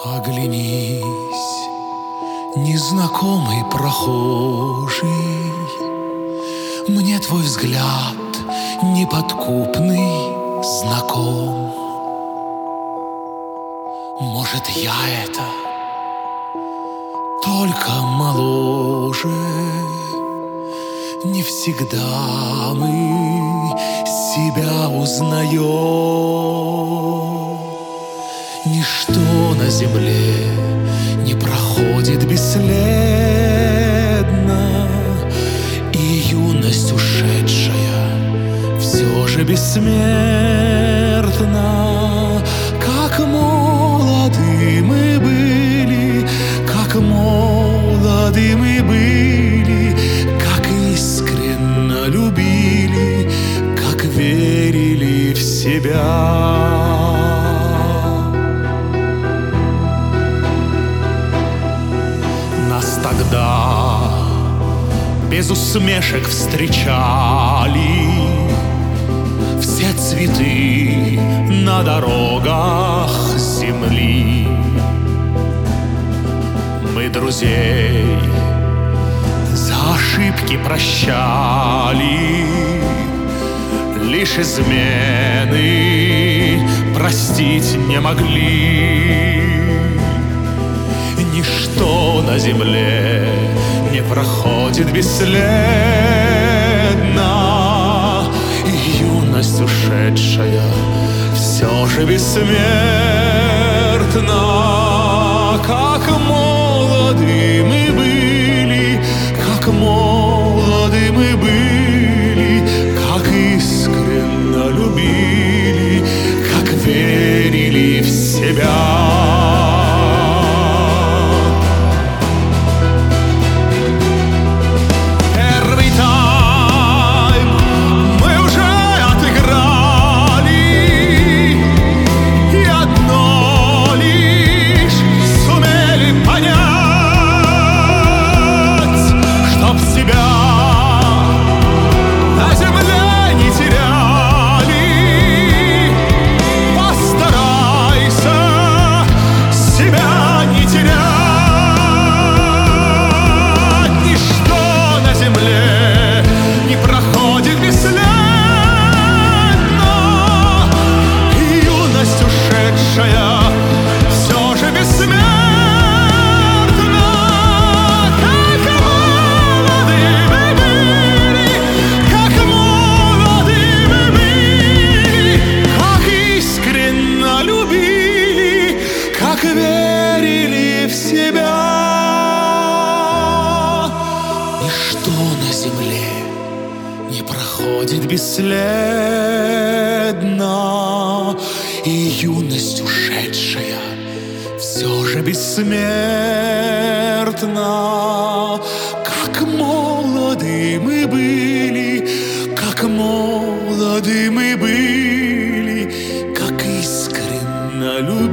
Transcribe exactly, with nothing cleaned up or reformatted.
Оглянись, незнакомый прохожий, мне твой взгляд неподкупный знаком. Может, я это только моложе, не всегда мы себя узнаем. Ничто на земле не проходит бесследно, и юность ушедшая все же бессмертна. Как молоды мы были, как молоды мы были, как искренно любили, как верили в себя. Нас тогда без усмешек встречали все цветы на дорогах земли. Мы друзей за ошибки прощали, лишь измены простить не могли. Ничто на земле не проходит бесследно, и юность ушедшая все же бессмертна. Как молоды мы были, как молоды мы были, как искренно любили, как верили в себя. Верили в себя. Ничто на земле не проходит бесследно, и юность ушедшая все же бессмертна. Как молоды мы были, как молоды мы были, как искренно любили,